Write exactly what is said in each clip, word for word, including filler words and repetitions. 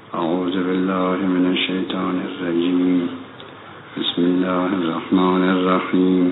أعوذ بالله من الشيطان الرجيم. بسم الله الرحمن الرحيم.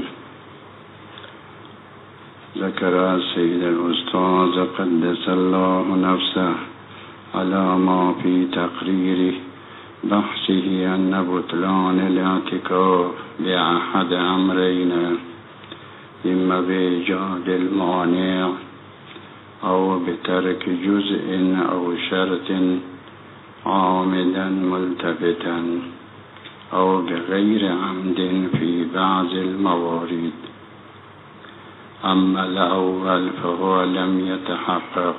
ذكر السيد الأستاذ قدس الله نفسه على ما في تقريره بحثه أن بطلان الاعتكاف بأحد أمرين: إما بإيجاد المانع أو بترك جزء أو شرط عامدا ملتفتا أو بغير عمد في بعض الموارد. أما الأول فهو لم يتحقق.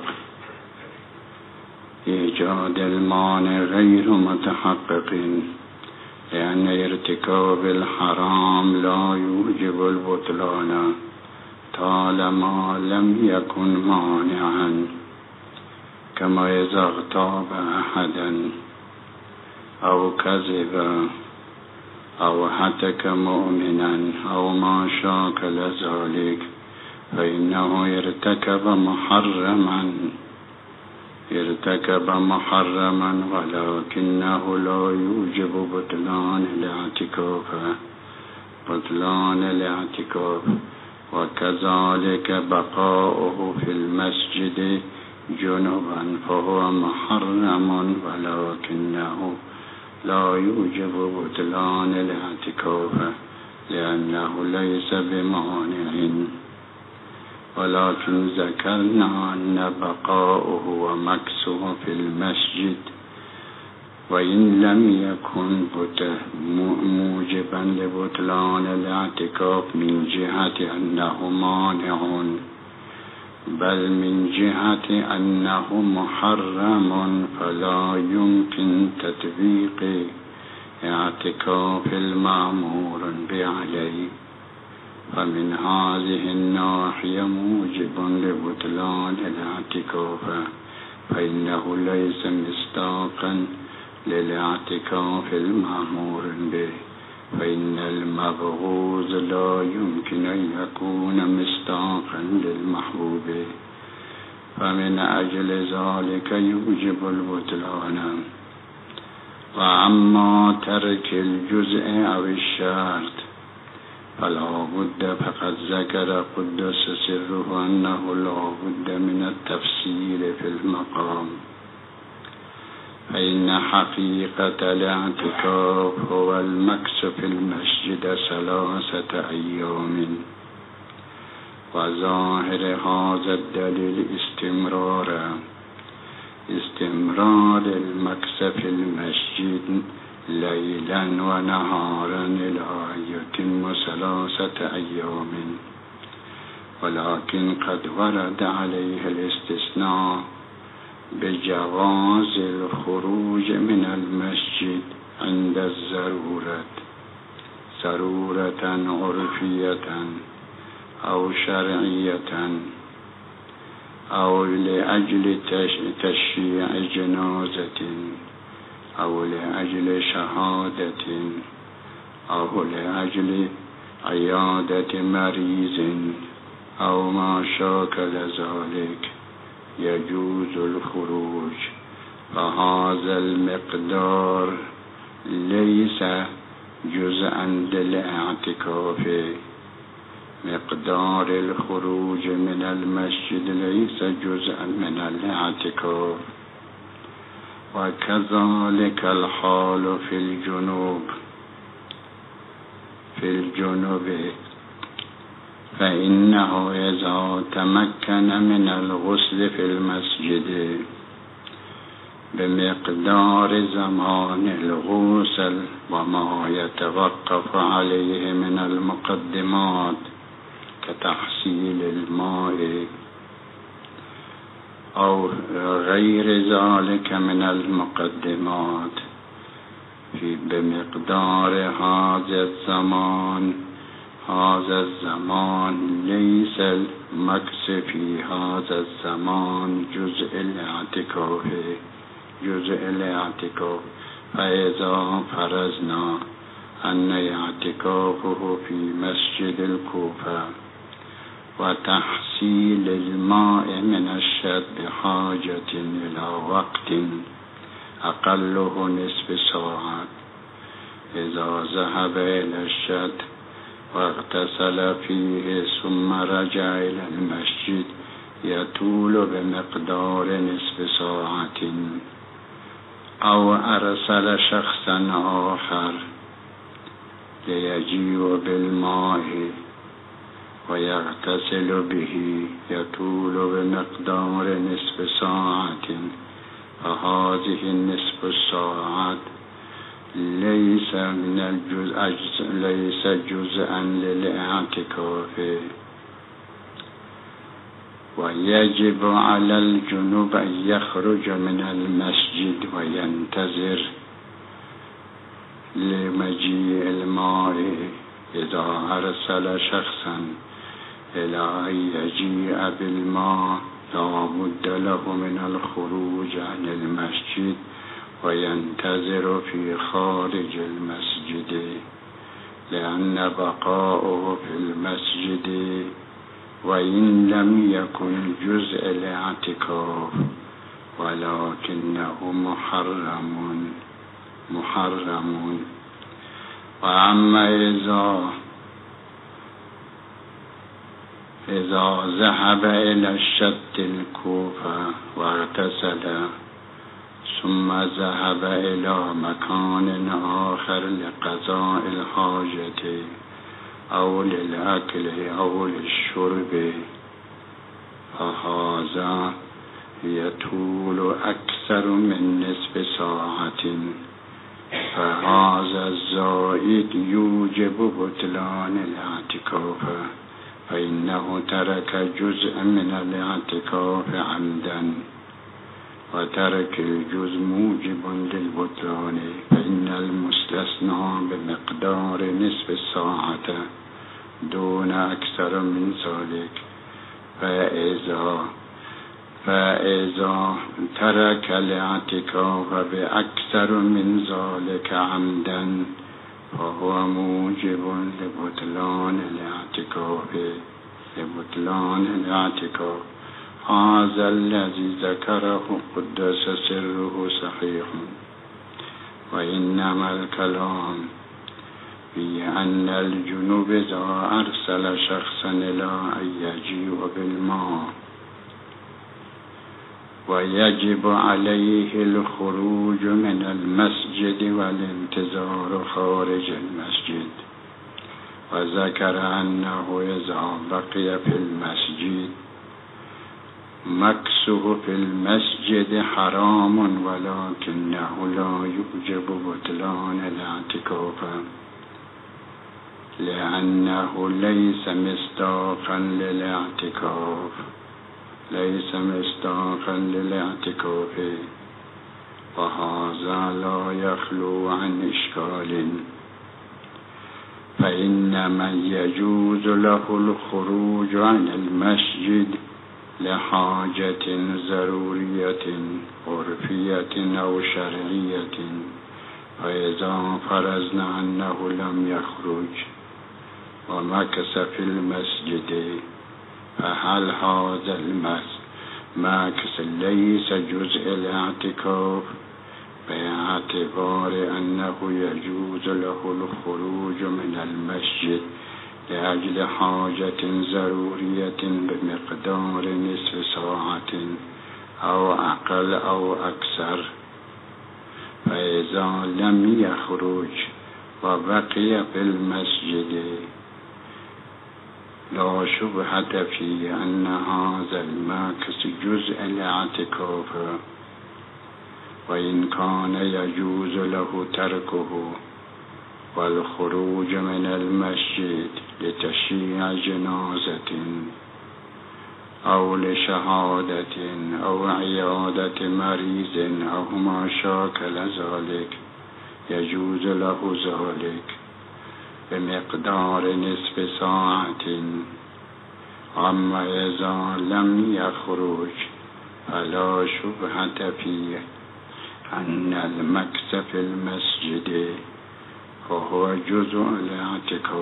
إيجاد المانع غير متحقق، لأن ارتكاب الحرام لا يوجب البطلان طالما لم يكن مانعا، كما إذا اغتاب أحدا أو كذب أو هتك مؤمنا أو ما شاكل ذلك، فإنه ارتكب محرما ارتكب محرما ولكنه لا يوجب بطلان الاعتكاف بطلان الاعتكاف وكذلك بقاؤه في المسجد جنبا فهو محرم ولكنه لا يوجب بطلان الاعتكاف لأنه ليس بمانع. ولكن ذكرنا أن بقاؤه ومكثه في المسجد وإن لم يكن موجبا لبطلان الاعتكاف من جهة أنه مانع، بل من جهة أنه محرم، فلا يمكن تطبيق اعتكاف المأمور به عليه، فمن هذه الناحية موجب لبطلان الاعتكاف، فإنه ليس مصداقا للاعتكاف المأمور به، فإن المبغوض لا يمكن أن يكون مصداقا للمحبوب، فمن أجل ذلك يوجب البطلان. وأما ترك الجزء أو الشرط فلا بد، فقد ذكر قدس سره أنه لا بد من التفصيل في المقام، فإن حقيقة الاعتكاف هو المكث في المسجد ثلاثة أيام، وظاهر هذا الدليل استمرار استمرار المكث في المسجد ليلا ونهارا إلى أن يتم ثلاثة أيام. ولكن قد ورد عليه الاستثناء بجواز الخروج من المسجد عند الضرورة، ضرورة عرفية أو شرعية، أو لأجل تشييع جنازة، أو لأجل شهادة، أو لأجل عيادة مريض، أو ما شاكل ذلك، يجوز الخروج. فهذا المقدار ليس جزءا للاعتكاف، مقدار الخروج من المسجد ليس جزءا من الاعتكاف. وكذلك الحال في الجنوب في الجنوب فإنه إذا تمكن من الغسل في المسجد بمقدار زمان الغسل وما يتوقف عليه من المقدمات كتحصيل الماء أو غير ذلك من المقدمات، في بمقدار هذا الزمان هذا الزمان ليس المكث في هذا الزمان جزء الاعتكاف جزء الاعتكاف فإذا فرضنا أن اعتكافه في مسجد الكوفة وتحصيل الماء من الشرب بحاجة إلى وقت اقله نصف ساعت. اذا ذهب الى الشط واغتسل فيه ثم رجع الى المسجد يطول بمقدار نصف ساعت. او ارسل شخصا آخر ليجيء بالماء ويغتسل به يطول بمقدار نصف ساعة. فهذه النصف الساعات ليس من الجزء ليس جزءا للاعتكاف. ويجب على الجنوب أن يخرج من المسجد وينتظر لمجيء الماء. إذا أرسل شخصا إلى أن يجيء بالماء لا بد له من الخروج عن المسجد وينتظر في خارج المسجد، لأن بقاؤه في المسجد وإن لم يكن جزء الاعتكاف ولكنه محرم محرم. وأما إذا إذا ذهب إلى الشط الكوفة واغتسل ثم ذهب إلى مكان آخر لقضاء الحاجة أو للأكل أو للشرب فهذا يطول أكثر من نصف ساعة. فهذا الزائد يوجب بطلان الاعتكاف، فإنه ترك جزء من الاعتكاف عمدا، وترك الجزء موجب للبطلان، فإن المستثنى بمقدار نصف الساعة دون أكثر من ذلك. فإذا فإذا ترك الاعتكاف بأكثر من ذلك عمدا فهو موجب لبطلان الاعتكاف لبطلان الاعتكاف. هذا الذي ذكره قدس سره صحيح، وإنما الكلام في أن الجنوب إذا أرسل شخصا إلى أن يجيء بالماء ويجب عليه الخروج من المسجد والانتظار خارج المسجد. وذكر أنه إذا بقي في المسجد مكثه في المسجد حرام، ولكنه لا يوجب بطلان الاعتكاف، لأنه ليس مصداقا للاعتكاف ليس مصداقا للاعتكاف وهذا لا يخلو عن إشكال. فإن من يجوز له الخروج عن المسجد لحاجة ضرورية عرفية أو شرعية، فإذا فرضنا أنه لم يخرج ومكث في المسجد فهل هذا المكث ليس جزء الاعتكاف باعتبار أنه يجوز له الخروج من المسجد لأجل حاجة ضرورية بمقدار نصف ساعة أو أقل أو أكثر؟ فإذا لم يخرج وبقي في المسجد لا شبهة في أن هذا المكث جزء الاعتكاف، وإن كان يجوز له تركه والخروج من المسجد لتشييع جنازة أو لشهادة أو عيادة مريض أو ما شاكل ذلك يجوز له ذلك بمقدار نصف ساعة. أما إذا لم يخرج فلا شبهة فيه أن المكث في المسجد وهو جزء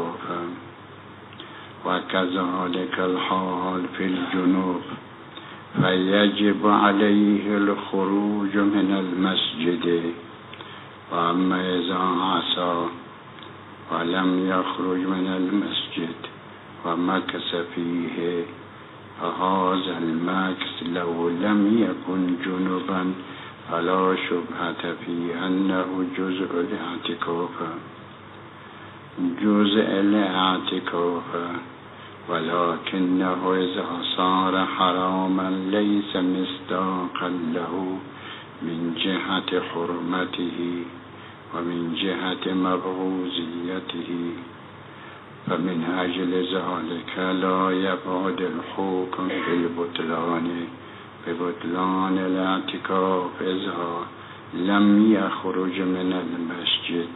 الاعتكاف. وكذلك الحال في الجنوب، فيجب عليه الخروج من المسجد. وأما إذا عصى ولم يخرج من المسجد ومكث فيه فهذا المكث لو لم يكن جنبا فلا شبهة في أنه جزء الاعتكاف جزء الاعتكاف ولكنه إذا صار حراما ليس مصداقا له من جهة حرمته ومن جهة مبغوزيته، فمن أجل ذلك لا يبعد الحكم بالبطلان ببطلان الاعتكاف إذا لم يخرج من المسجد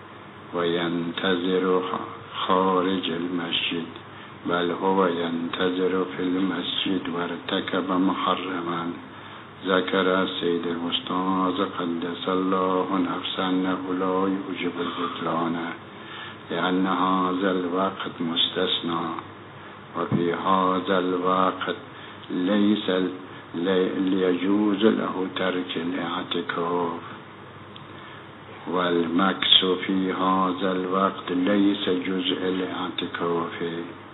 وينتظر خارج المسجد، بل هو ينتظر في المسجد وارتكب محرما. ذكر السيد الأستاذ قدس الله نفسه أنه لا يوجب البطلان لأن هذا الوقت مستثنى، وفي هذا الوقت ليس ليجوز له ترك الاعتكاف، والمكث في هذا الوقت ليس جزء الاعتكاف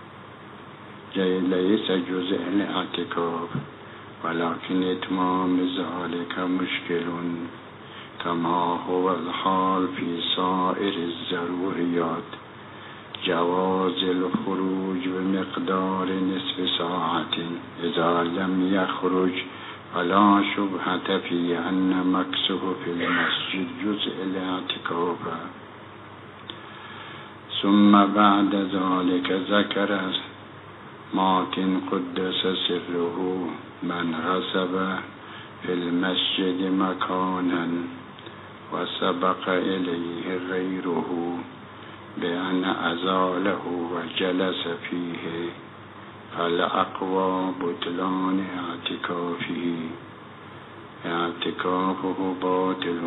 ليس جزء الاعتكاف ولكن إتمام ذلك مشكل كما هو الحال في سائر الضروريات. جواز الخروج بمقدار نصف ساعة إذا لم يخرج فلا شبهة في أن مكثه في المسجد جزء الاعتكاف. ثم بعد ذلك ذكر ماتن قدس سره من غصب في المسجد مكانا وسبق إليه غيره بأن أزاله وجلس فيه فالأقوى بطلان اعتكافه اعتكافه باطل،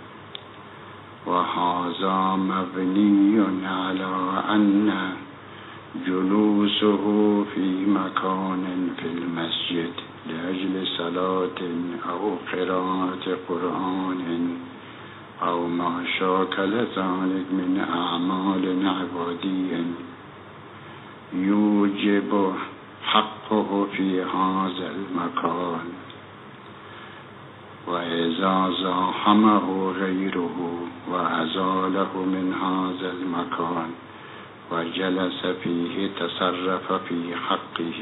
وهذا مبني على أن جلوسه في مكان في المسجد لأجل صلاة أو قراءة قرآن أو ما شاكل ذلك من أعمال عبادية يوجب حقه في هذا المكان، وإذا زاحمه غيره وأزاله من هذا المكان وجلس فيه تصرف في حقه،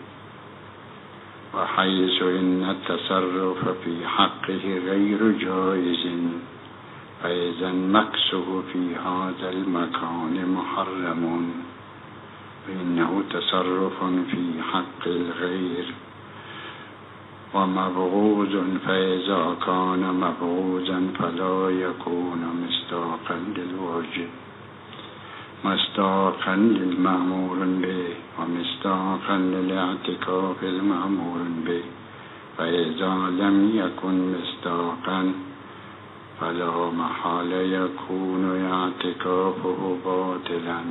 وحيث إن التصرف في حقه غير جائز فإذا مكثه في هذا المكان محرم، فإنه تصرف في حق الغير ومبغوض، فإذا كان مبغوضا فلا يكون مصداقا للواجب مصداقا للمأمور به ومصداقا للاعتكاف المأمور به، فإذا لم يكن مصداقا فلا محال يكون اعتكافه باطلا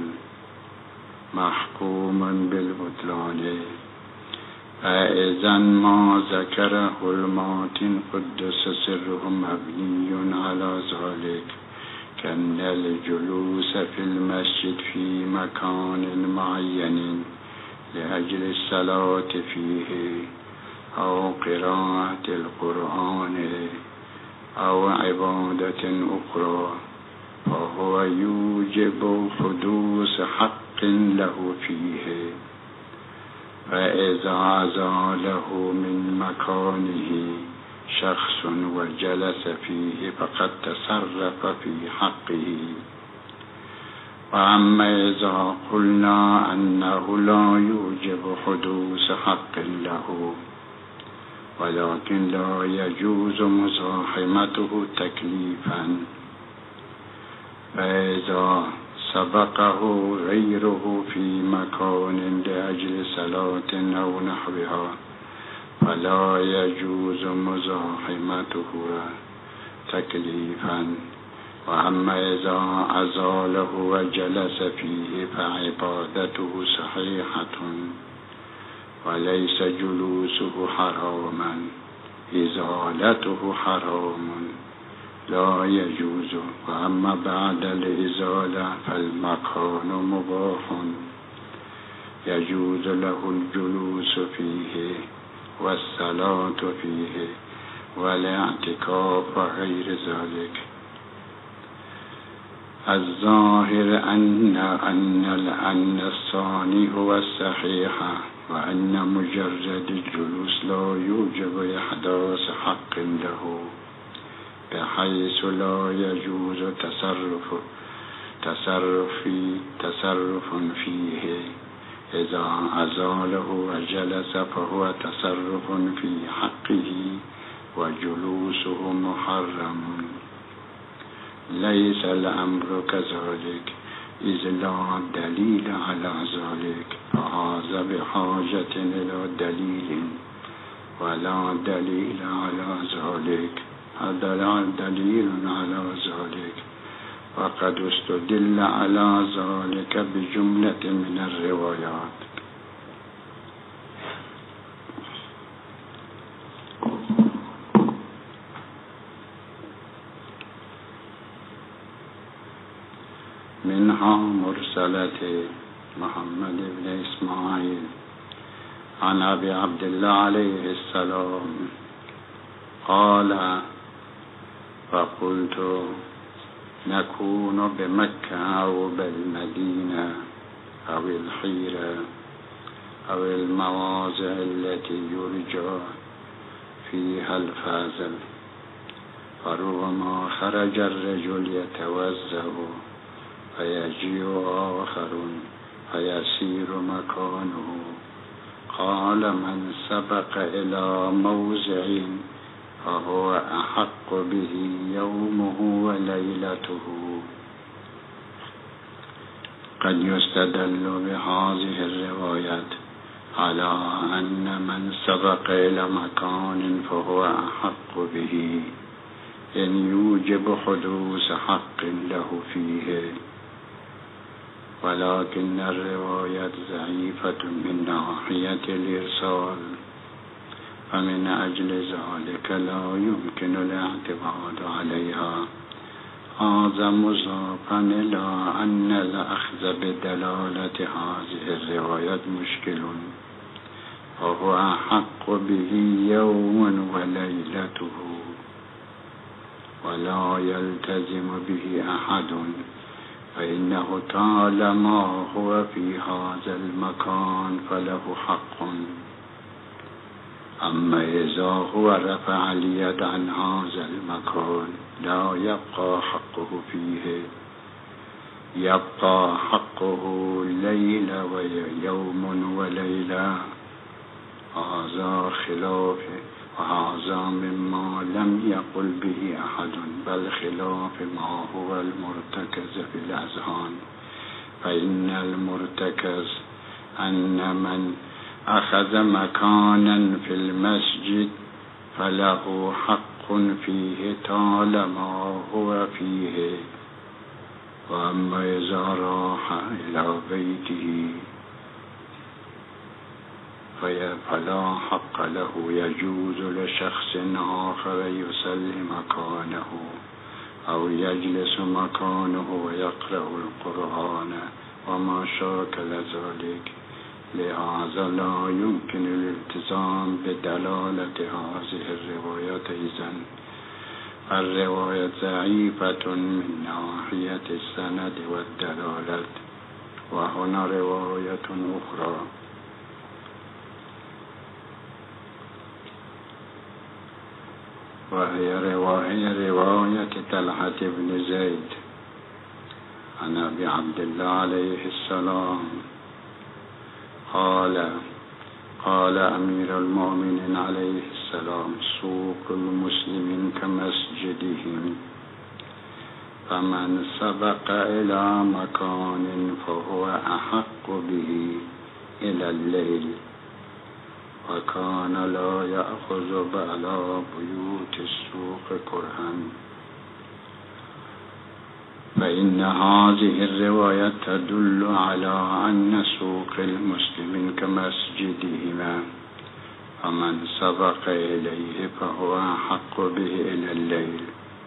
محكوما بالبطلان. فإذا ما ذكره الماتن قدس سره مبني على ذلك، كأن الجلوس في المسجد في مكان معين لأجل الصلاة فيه أو قراءة القرآن أو عبادة أخرى فهو يوجب حدوث حق له فيه، فإذا عزله من مكانه شخص وجلس فيه فقد تصرف في حقه. وأما إذا قلنا أنه لا يوجب حدوث حق له ولكن لا يجوز مزاحمته تكليفا، فإذا سبقه غيره في مكان لأجل صلاة أو نحوها فلا يجوز مزاحمته تكليفا. وأما إذا أزاله وجلس فيه فعبادته صحيحة، وليس جلوسه حراما، إزالته حرام لا يجوز. وأما بعد الإزالة فالمكان مباح يجوز له الجلوس فيه والصلاة فيه والاعتكاف غير ذلك. الظاهر أن أن أن الثاني هو الصحيح، وأن مجرد الجلوس لا يوجب إحداث حق له، بحيث لا يجوز تصرف تصرف تصرف فيه. إذا أزاله وجلس فهو تصرف في حقه وجلوسه محرم. ليس الأمر كذلك، إذ لا دليل على ذلك، فهذا بحاجة إلى دليل، ولا دليل على ذلك. هذا دليل على ذلك، وقد استدل على ذلك بجملة من الروايات. منها مرسلة محمد بن إسماعيل عن أبي عبد الله عليه السلام قال: فقلت نكون بمكة أو بالمدينة أو الحيرة أو المواضع التي يرجى فيها الفازل، فربما خرج الرجل يتوزع فيجيء آخر فيسير مكانه. قال: من سبق إلى موضع فهو أحق به يومه وليلته. قد يستدل بهذه الروايات على أن من سبق إلى مكان فهو أحق به إن يوجب حدوث حق له فيه، ولكن الرواية ضعيفة من ناحية الإرسال، فمن أجل ذلك لا يمكن الاعتماد عليها. هذا مضافا إلى أن الأخذ بدلالة هذه الروايات مشكل، وهو أحق به يوم وليلته، ولا يلتزم به أحد، فإنه طالما هو في هذا المكان فله حق. أما إذا هو رفع اليد عن هذا المكان لا يبقى حقه فيه، يبقى حقه ليلة ويوم وليلة. هذا خلاف، وهذا مما لم يقل به أحد، بل خلاف ما هو المرتكز في الأذهان. فإن المرتكز أن من أخذ مكانا في المسجد فله حق فيه طالما هو فيه، وأما إذا راح إلى بيته فلا حق له. يجوز لشخص آخر يصلي مكانه أو يجلس مكانه ويقرأ القرآن وما شاكل ذلك. لهذا لا يمكن الالتزام بدلالة هذه الروايات إذن. الرواية ضعيفة من ناحية السند والدلالة. وهنا رواية أخرى وهي رواية رواية طلحة بن زيد عن أبي عبد الله عليه السلام قال: قال أمير المؤمنين عليه السلام: سوق المسلمين كمسجدهم، فمن سبق إلى مكان فهو أحق به إلى الليل. وكان لا يأخذ على بيوت السوق كرها. فإن هذه الرواية تدل على أن سوق المسلمين كمسجدهما، فمن سبق إليه فهو أحق به إلى الليل.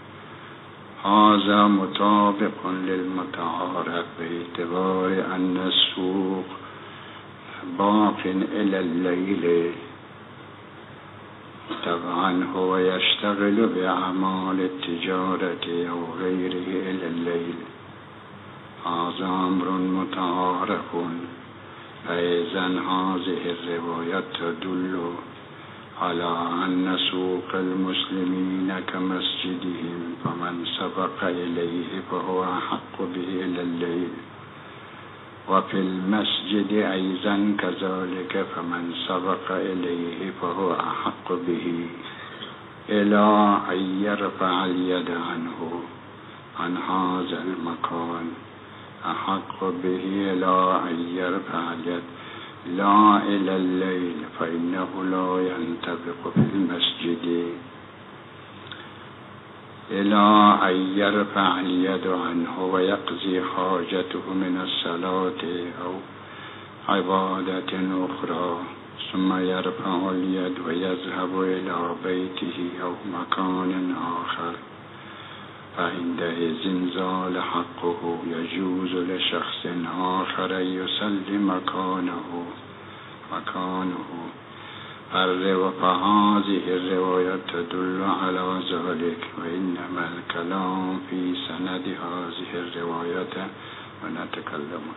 هذا مطابق للمتعارف باعتبار أن السوق باق إلى الليل. طبعا هو يشتغل بأعمال التجارة أو غيره إلى الليل، هذا أمر متعارف. فإذا هذه الرواية تدل على أن سوق المسلمين كمسجدهم، فمن سبق إليه فهو أحق به إلى الليل. وفي المسجد أيضا كذلك، فمن سبق إليه فهو أحق به إلى أن يرفع اليد عنه عن هذا المكان، أحق به إلى أن يرفع اليد، لا إلى الليل، فإنه لا ينطبق في المسجد. إلى أن يرفع اليد عنه ويقضي حاجته من الصلاة أو عبادة أخرى، ثم يرفع اليد ويذهب إلى بيته أو مكان آخر، فعندئذ زال حقه. يجوز لشخص آخر يصلي مكانه مكانه فهذه الرواية تدل على ذلك، وإنما الكلام في سند هذه الرواية ونتكلم